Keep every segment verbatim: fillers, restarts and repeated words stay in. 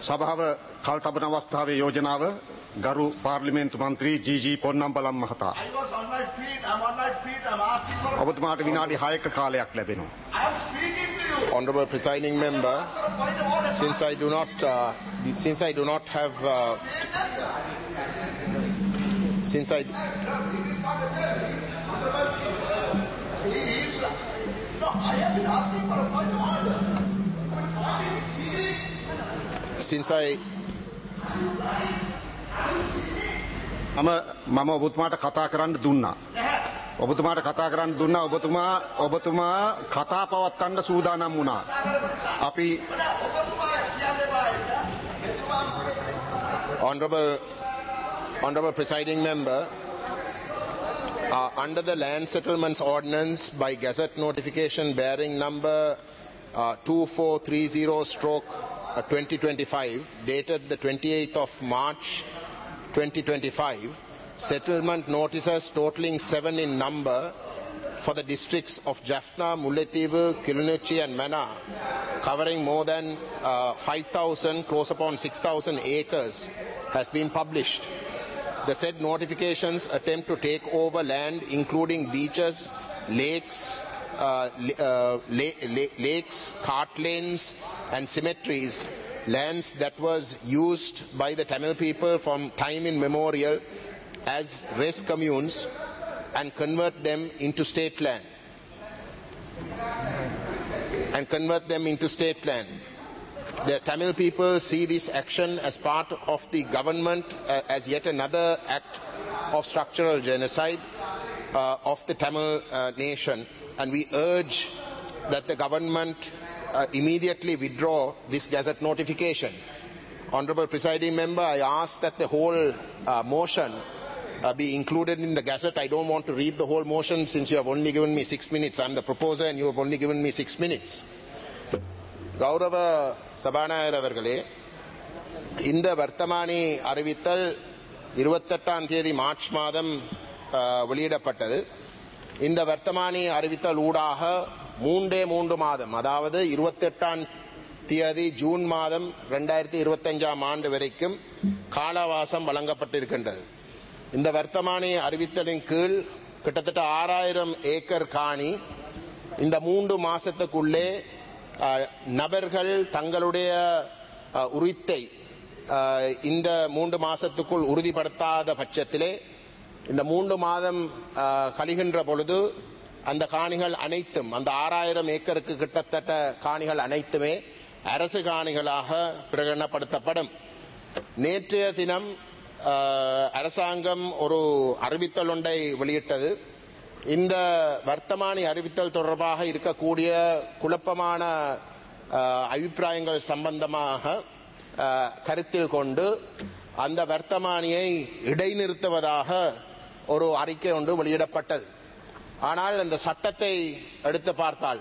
සභාව කල්තබන අවස්ථාවේ යෝජනාව ගරු පාර්ලිමේන්තු මන්ත්‍රී ජී.ජී. පොන්නම්බලම් මහතා. I was on my feet. I'm on my feet. I'm asking for. ඔබතුමාට විනාඩි හයක කාලයක් ලැබෙනවා. I am speaking to you. Honorable presiding member, Point of order. since I do not, uh, since I do not have, uh, since I, He is. No, I have been asking for a point of order. I mean, what is he? since I, මම මම ඔබතුමාට කතා කරන්න දුන්නා. ඔබතුමාට කතා කරන්න දුන්නා. ඔබතුමා ඔබතුමා කතා පවත්වන්න සූදානම් වුණා. අපි Honorable, Honorable presiding member, uh, under the Land Settlements Ordinance by Gazette notification bearing number uh, two four three zero stroke twenty twenty-five, dated the twenty-eighth of March twenty twenty-five, settlement notices totaling seven in number for the districts of Jaffna, Mullaitivu, Kilunurchi and Mana, covering more than uh, five thousand, close upon six thousand acres, has been published. The said notifications attempt to take over land including beaches, lakes, uh, uh, la la lakes, cart lanes and cemeteries, lands that was used by the Tamil people from time immemorial as rest communes, and convert them into state land. And convert them into state land. The Tamil people see this action as part of the government, uh, as yet another act of structural genocide uh, of the Tamil uh, nation, and we urge that the government uh, immediately withdraw this Gazette notification. Honourable Presiding Member, I ask that the whole uh, motion uh, be included in the Gazette. I don't want to read the whole motion since you have only given me six minutes. I'm the proposer and you have only given me six minutes. கௌரவ சபாநாயகர் அவர்களே, இந்த வர்த்தமானி அறிவித்தல் இருபத்தெட்டாம் தேதி March மாதம் வெளியிடப்பட்டது. இந்த வர்த்தமானி அறிவித்தல் ஊடாக மூன்றே மூன்று மாதம், அதாவது இருபத்தெட்டாம் தேதி ஜூன் மாதம் இரண்டாயிரத்தி இருபத்தஞ்சாம் ஆண்டு வரைக்கும் காலவாசம் வழங்கப்பட்டிருக்கின்றது. இந்த வர்த்தமானி அறிவித்தலின் கீழ் கிட்டத்தட்ட ஆறாயிரம் ஏக்கர் காணி இந்த மூன்று மாசத்துக்குள்ளே நபர்கள் தங்களுடைய உரித்தை இந்த மூன்று மாசத்துக்குள் உறுதிப்படுத்தாத பட்சத்திலே இந்த மூன்று மாதம் கழிகின்ற பொழுது அந்த காணிகள் அனைத்தும், அந்த ஆறாயிரம் ஏக்கருக்கு கிட்டத்தட்ட காணிகள் அனைத்துமே அரசு காணிகளாக பிரகடனப்படுத்தப்படும். நேற்றைய தினம் அரசாங்கம் ஒரு அறிவித்தல் ஒன்றை வெளியிட்டது. இந்த வர்த்தமானி அறிவித்தல் தொடர்பாக இருக்கக்கூடிய குழப்பமான அபிப்பிராயங்கள் சம்பந்தமாக கருத்தில் கொண்டு அந்த வர்த்தமானியை இடைநிறுத்துவதாக ஒரு அறிக்கை ஒன்று வெளியிடப்பட்டது. ஆனால் அந்த சட்டத்தை எடுத்து பார்த்தால்,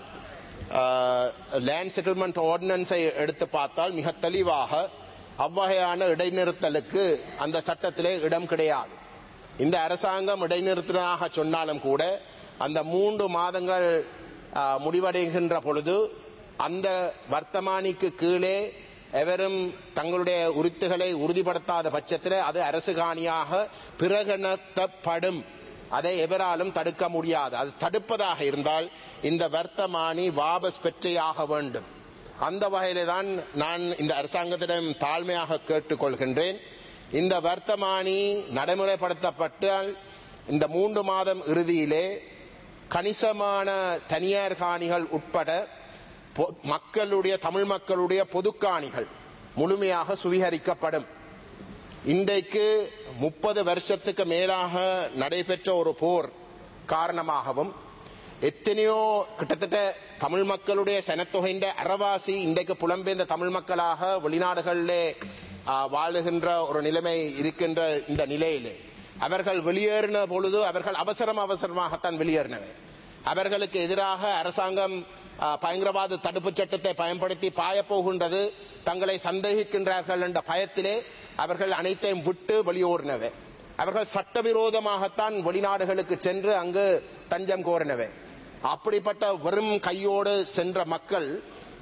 லேண்ட் செட்டில்மெண்ட் ஆர்டினன்ஸை எடுத்து பார்த்தால் மிக தெளிவாக அவ்வகையான இடைநிறுத்தலுக்கு அந்த சட்டத்திலே இடம் கிடையாது. இந்த அரசாங்கம் இடைநிறுத்தினாக சொன்னாலும் கூட அந்த மூன்று மாதங்கள் முடிவடைகின்ற பொழுது அந்த வர்த்தமானிக்கு கீழே எவரும் தங்களுடைய உரித்துகளை உறுதிப்படுத்தாத பட்சத்தில் அது அரசு காணியாக பிரகடனப்படும். அதை எவராலும் தடுக்க முடியாது. அது தடுப்பதாக இருந்தால் இந்த வர்த்தமானி வாபஸ் பெற்றையாக வேண்டும். அந்த வகையிலே தான் நான் இந்த அரசாங்கத்திடம் தாழ்மையாக கேட்டுக்கொள்கின்றேன். இந்த வர்த்தமானி நடைமுறைப்படுத்தப்பட்டால் இந்த மூன்று மாதம் இறுதியிலே கணிசமான தனியார் காணிகள் உட்பட மக்களுடைய, தமிழ் மக்களுடைய பொது காணிகள் முழுமையாக சுவீகரிக்கப்படும். இன்றைக்கு முப்பது வருஷத்துக்கு மேலாக நடைபெற்ற ஒரு போர் காரணமாகவும் எத்தனையோ கிட்டத்தட்ட தமிழ் மக்களுடைய சனத்தொகையின் அறவாசி இன்றைக்கு புலம்பெயர்ந்த தமிழ் மக்களாக வெளிநாடுகளிலே வாழுகின்ற ஒரு நிலைமை இருக்கின்ற இந்த நிலையிலே அவர்கள் வெளியேறின பொழுது அவர்கள் அவசரம் அவசரமாகத்தான் வெளியேறினவை. அவர்களுக்கு எதிராக அரசாங்கம் பயங்கரவாத தடுப்பு சட்டத்தை பயன்படுத்தி பாயப்போகின்றது, தங்களை சந்தேகிக்கின்றார்கள் என்ற பயத்திலே அவர்கள் அனைத்தையும் விட்டு வெளியோடினவை. அவர்கள் சட்டவிரோதமாகத்தான் வெளிநாடுகளுக்கு சென்று அங்கு தஞ்சம் கோரினவை. அப்படிப்பட்ட வெறும் கையோடு சென்ற மக்கள்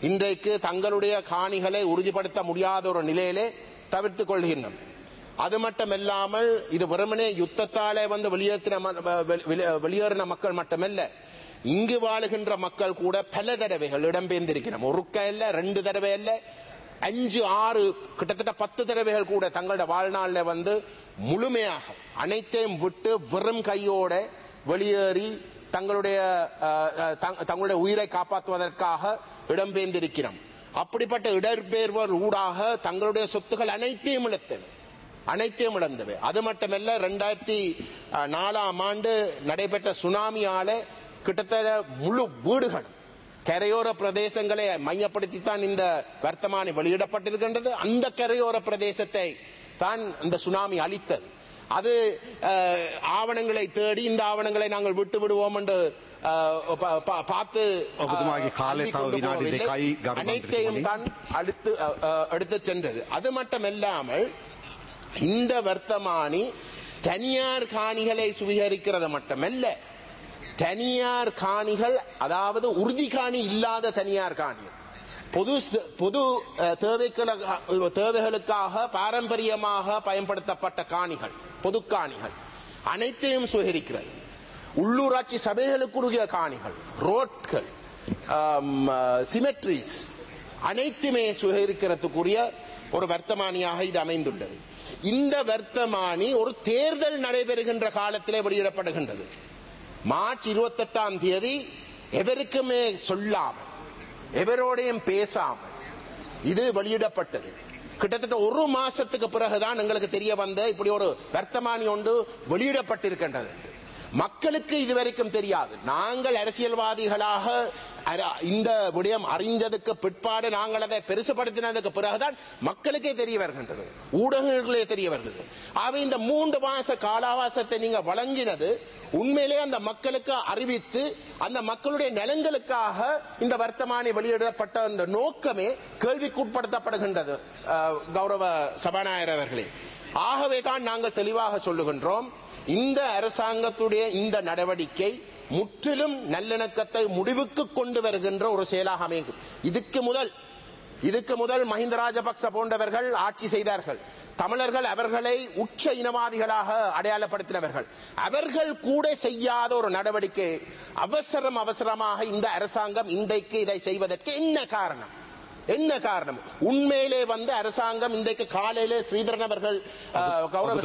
இன்றைக்கு தங்களுடைய காணிகளை உறுதிப்படுத்த முடியாத ஒரு நிலையிலே தவிர்த்துக் கொள்கின்றனர். அது மட்டுமல்லாமல் இது வெறுமனே யுத்தத்தாலே வந்து வெளியேற்றின வெளியேறின மக்கள் மட்டுமல்ல, இங்கு வாழுகின்ற மக்கள் கூட பல தடவைகள் இடம்பெயர்ந்திருக்கிறோம். ஒருக்க இல்ல, ரெண்டு தடவை இல்ல, அஞ்சு ஆறு கிட்டத்தட்ட பத்து தடவைகள் கூட தங்களோட வாழ்நாளில் வந்து முழுமையாக அனைத்தையும் விட்டு வெறும் கையோட வெளியேறி தங்களுடைய தங்களுடைய உயிரை காப்பாற்றுவதற்காக இடம்பெயர்ந்திருக்கிறோம். அப்படிப்பட்ட இடம்பெயர்வர் ஊடாக தங்களுடைய சொத்துக்கள் அனைத்தையும் இழந்தவை அனைத்தையும் இழந்தவை அது மட்டுமல்ல, இரண்டாயிரத்தி நாலாம் ஆண்டு நடைபெற்ற சுனாமியால கிட்டத்தட்ட முழு வீடுகள் கரையோர பிரதேசங்களை மையப்படுத்தித்தான் இந்த வர்த்தமானி வெளியிடப்பட்டிருக்கின்றது. அந்த கரையோர பிரதேசத்தை தான் இந்த சுனாமி அளித்தது. அது ஆவணங்களை தேடி இந்த ஆவணங்களை நாங்கள் விட்டு விடுவோம் என்று பார்த்து அனைத்தையும் தான் அடுத்து எடுத்து சென்றது. அது மட்டுமல்லாமல் இந்த வர்த்தமானி தனியார் காணிகளை சுவீகரிக்கிறது மட்டுமல்ல, தனியார் காணிகள், அதாவது உறுதி காணி இல்லாத தனியார் காணி, பொது பொது தேவைகளுக்காக பாரம்பரியமாக பயன்படுத்தப்பட்ட காணிகள், பொது காணிகள் அனைத்தையும் சுவீகரிக்கிறது. உள்ளூராட்சி சபைகளுக்குரிய காணிகள், ரோட்கள், சிமெட்ரிஸ் அனைத்துமே சுவீகரிக்கிறதுக்குரிய ஒரு வர்த்தமானியாக இது அமைந்துள்ளது. இந்த வர்த்தமானி ஒரு தேர்தல் நடைபெறுகின்ற காலத்திலே வெளியிடப்படுகின்றது. மார்ச் இருபத்தி எட்டாம் தேதி எவருக்குமே சொல்லாமல் எவரோடையும் பேசாமல் இது வெளியிடப்பட்டது. கிட்டத்தட்ட ஒரு மாசத்துக்கு பிறகுதான் எங்களுக்கு தெரிய வந்த இப்படி ஒரு வர்த்தமானி ஒன்று வெளியிடப்பட்டிருக்கின்றது. மக்களுக்கு இதுவரைக்கும் தெரியாது. நாங்கள் அரசியல்வாதிகளாக இந்த விடயம் அறிஞ்சதுக்கு பிற்பாடு நாங்கள் அதை பெருசுபடுத்தினதுக்கு பிறகுதான் மக்களுக்கே தெரிய வருகின்றது, ஊடகங்களே தெரிய வருகிறது. ஆக இந்த மூன்று மாச காலாவாசத்தை நீங்க வழங்கினது உண்மையிலே அந்த மக்களுக்கு அறிவித்து அந்த மக்களுடைய நலன்களுக்காக இந்த வர்த்தமானி வெளியிடப்பட்ட அந்த நோக்கமே கேள்விக்குட்படுத்தப்படுகின்றது கௌரவ சபாநாயகர் அவர்களே. ஆகவே தான் நாங்கள் தெளிவாக சொல்லுகின்றோம், இந்த அரசாங்கத்துடைய இந்த நடவடிக்கை முற்றிலும் நல்லிணக்கத்தை முடிவுக்கு கொண்டு வருகின்ற ஒரு செயலாக அமையும். இதுக்கு முதல் இதுக்கு முதல் மஹிந்த ராஜபக்ச போன்றவர்கள் ஆட்சி செய்தார்கள். தமிழர்கள் அவர்களை உச்ச இனவாதிகளாக அடையாளப்படுத்தினவர்கள். அவர்கள் கூட செய்யாத ஒரு நடவடிக்கை அவசரம் அவசரமாக இந்த அரசாங்கம் இன்றைக்கு இதை செய்வதற்கு என்ன காரணம்? என்ன காரணம்? உண்மையிலே வந்து அரசாங்கம் இன்றைக்கு காலையிலே ஸ்ரீதரன் அவர்கள் கௌரவ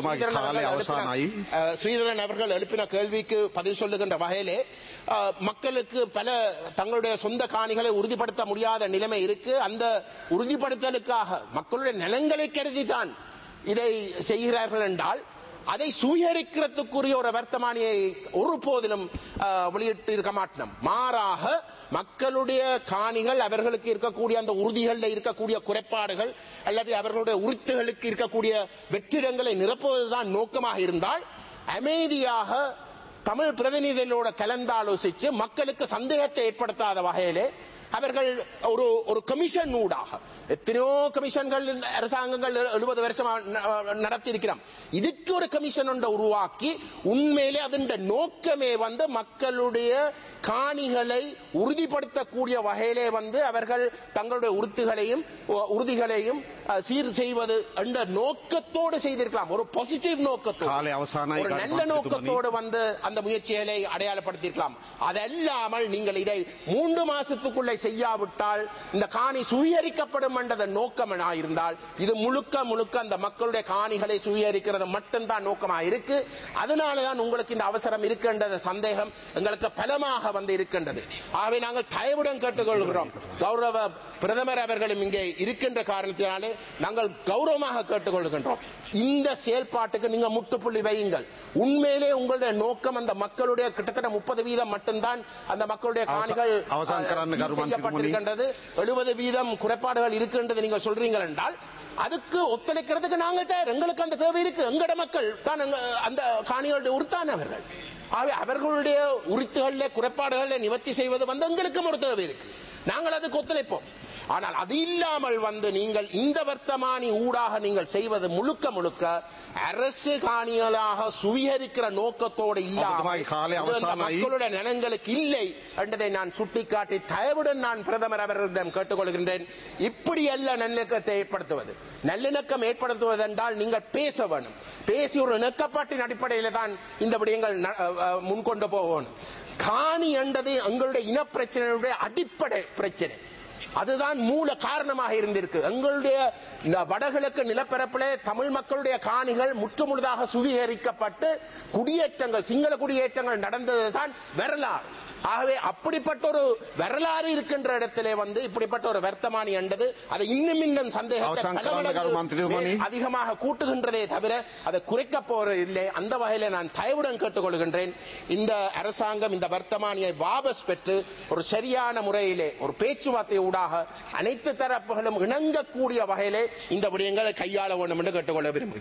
ஸ்ரீதரன் அவர்கள் எழுப்பின கேள்விக்கு பதில் சொல்லுகின்ற வகையிலே மக்களுக்கு பல தங்களுடைய சொந்த காணிகளை உறுதிப்படுத்த முடியாத நிலைமை இருக்கு. அந்த உறுதிப்படுத்தலுக்காக மக்களுடைய நலன்களை கருதிதான் இதை செய்கிறார்கள் என்றால் அதை சுவீகரிக்கிறதுக்குரிய ஒரு வர்த்தமானியை ஒரு போதிலும் வெளியிட்டு இருக்க மாட்டோம். மாறாக மக்களுடைய காணிகள், அவர்களுக்கு இருக்கக்கூடிய அந்த உறுதிகளில் இருக்கக்கூடிய குறைபாடுகள் அல்லது அவர்களுடைய உறுத்துகளுக்கு இருக்கக்கூடிய வெற்றிடங்களை நிரப்புவதுதான் நோக்கமாக இருந்தால் அமைதியாக தமிழ் பிரதிநிதிகளோட கலந்தாலோசித்து மக்களுக்கு சந்தேகத்தை ஏற்படுத்தாத வகையிலே அவர்கள் ஒரு ஒரு கமிஷன் ஊடாக, எத்தனையோ கமிஷன்கள் அரசாங்கங்கள் எழுபது வருஷம் நடத்தி இருக்கிறோம், இதுக்கு ஒரு கமிஷன் ஒன்றை உருவாக்கி உண்மையிலே அதன் நோக்கமே வந்து மக்களுடைய காணிகளை உறுதிப்படுத்தக்கூடிய வகையிலே வந்து அவர்கள் தங்களுடைய உறுத்துகளையும் உறுதிகளையும் சீர் செய்வது என்ற நோக்கத்தோடு செய்திருக்கலாம். ஒரு பாசிட்டிவ் நோக்கத்தோடு, ஒரு நல்ல நோக்கத்தோடு வந்து அந்த முயற்சிகளை அடையாளப்படுத்தியிருக்கலாம். அதல்லாமல் நீங்கள் இதை மூன்று மாசத்துக்குள்ளே செய்யாவிட்டால் இந்த காணி சுவீகரிக்கப்படும் என்ற நோக்கம் இருந்தால் இது முழுக்க முழுக்க அந்த மக்களுடைய காணிகளை சுவீகரிக்கிறது மட்டும்தான் நோக்கமாக இருக்கு. அதனாலதான் உங்களுக்கு இந்த அவசரம் இருக்கின்ற சந்தேகம் எங்களுக்கு பலமாக வந்து இருக்கின்றது. ஆகவே நாங்கள் தயவுடன் கேட்டுக்கொள்கிறோம், கௌரவ பிரதமர் அவர்களும் இங்கே இருக்கின்ற காரணத்தினாலே நாங்கள் கௌரவமாக கேட்டுக்கொள்கின்றோம், இந்த செயல்பாட்டுக்கு நீங்க முட்டுப்புள்ளி வையுங்கள். உண்மையிலே உங்களுடைய நோக்கம் அந்த மக்களுடைய கிட்டத்தட்ட முப்பது வீதம் மட்டும்தான் அந்த மக்களுடைய காணிகள் செய்யப்பட்டிருக்கின்றது, எழுபது வீதம் குறைபாடுகள் இருக்கின்றது நீங்க சொல்றீங்க என்றால் அதுக்கு ஒத்துழைக்கிறதுக்கு நாங்கள் தயார். எங்களுக்கு அந்த தேவை இருக்கு. எங்கட மக்கள் தான் அந்த காணிகளுடைய உறுத்தானவர்கள். ஆகவே அவர்களுடைய உறுத்துகளில் குறைபாடுகளை நிவர்த்தி செய்வது வந்து எங்களுக்கும் ஒரு தேவை இருக்கு. நாங்கள் அதுக்கு ஒத்துழைப்போம். ஆனால் அது இல்லாமல் வந்து நீங்கள் இந்த வர்த்தமானி ஊடாக நீங்கள் செய்வது முழுக்க முழுக்க அரசு காணிகளாக சுவீகரிக்கிற நோக்கத்தோடு இல்லாமல் மக்களுடைய நலன்களுக்கு இல்லை என்பதை நான் சுட்டிக்காட்டி தயவுடன் நான் பிரதமர் அவர்களிடம் கேட்டுக்கொள்கின்றேன். இப்படி அல்ல நல்லிணக்கத்தை ஏற்படுத்துவது. நல்லிணக்கம் ஏற்படுத்துவது என்றால் நீங்கள் பேச வேணும். பேசி ஒரு இணக்கப்பாட்டின் அடிப்படையில் தான் இந்த விடயங்கள் முன்கொண்டு போகணும். காணி என்றது எங்களுடைய இன பிரச்சனையுடைய அடிப்படை பிரச்சனை. அதுதான் மூல காரணமாக இருந்திருக்கு. எங்களுடைய வடகிழக்கு நிலப்பரப்பிலே தமிழ் மக்களுடைய காணிகள் முற்றுமுழுதாக சுவீகரிக்கப்பட்டு குடியேற்றங்கள், சிங்கள குடியேற்றங்கள் நடந்ததுதான் வரலாறு. ஆகவே அப்படிப்பட்ட ஒரு வரலாறு இருக்கின்ற இடத்திலே வந்து இப்படிப்பட்ட ஒரு வர்த்தமானி என்றது அதை இன்னும் இன்னும் சந்தேகத்தை அதிகமாக கூட்டுகின்றதே தவிர அதை குறைக்க போறது இல்லை. அந்த வகையில நான் தயவுடன் கேட்டுக்கொள்கின்றேன், இந்த அரசாங்கம் இந்த வர்த்தமானியை வாபஸ் பெற்று ஒரு சரியான முறையிலே ஒரு பேச்சுவார்த்தை ஊடாக அனைத்து தரப்புகளும் இணங்கக்கூடிய வகையிலே இந்த விடயங்களை கையாள வேண்டும் என்று கேட்டுக்கொள்ள விரும்புகிறேன்.